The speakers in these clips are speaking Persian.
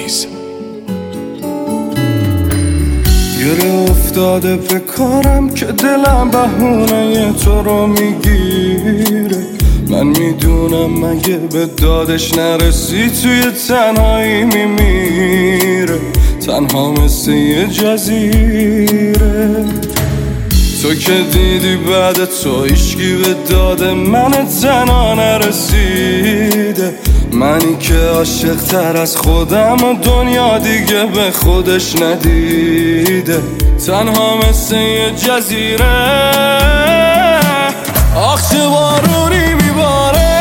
عزیز. گره افتاده به کارم که دلم بهونه تو رو میگیره. من میدونم مگه به دادش نرسی توی تنهایی میمیره. تنها مثل یه جزیره. تو که دیدی بعد تو هیچکی به داد من تنها نرسیده. منی که عاشق تر از خودم و دنیا دیگه به خودش ندیده. تنها مثل یه جزیره. آخ چه بارونی میباره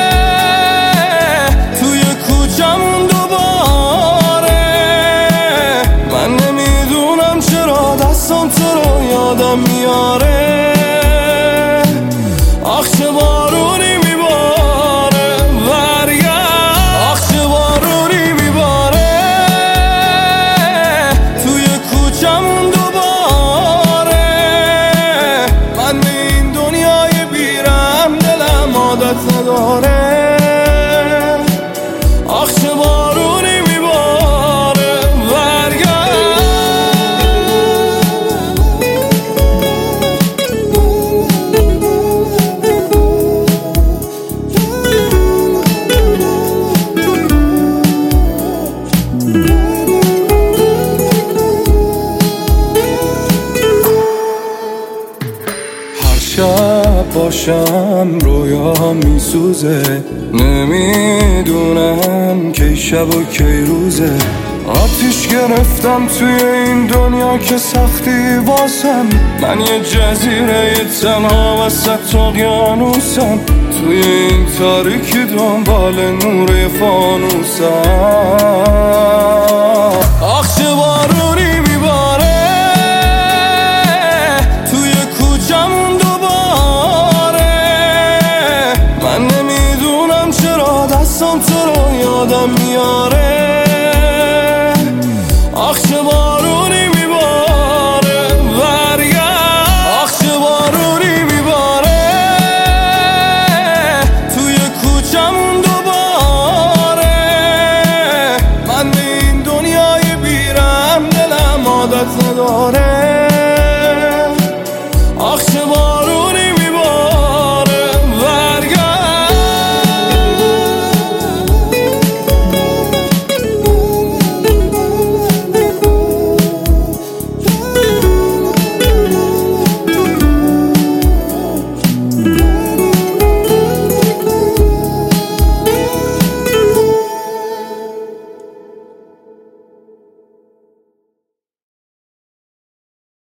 توی کوچمون دوباره. من نمیدونم چرا دستم تو رو یادم میاره. آخ چه بارونی میباره برگرد. آخ چه بارونی میباره توی کوچمون دوباره. من به این دنیای بیرم دلم عادت نداره. آخ چه بارونی میباره برگرد. هر شب باشم رویا میسوزه. نمیدونم کی شب و کی روزه. آتیش گرفتم توی این دنیا که سختی واسم. من یه جزیره تنها وسط اقیانوسم. توی این تاریکی دنبال نور فانوسم. آخ چه بارونی میباره توی کوچمون دوباره. من نمیدونم چرا دستم تو رو یادم میاره.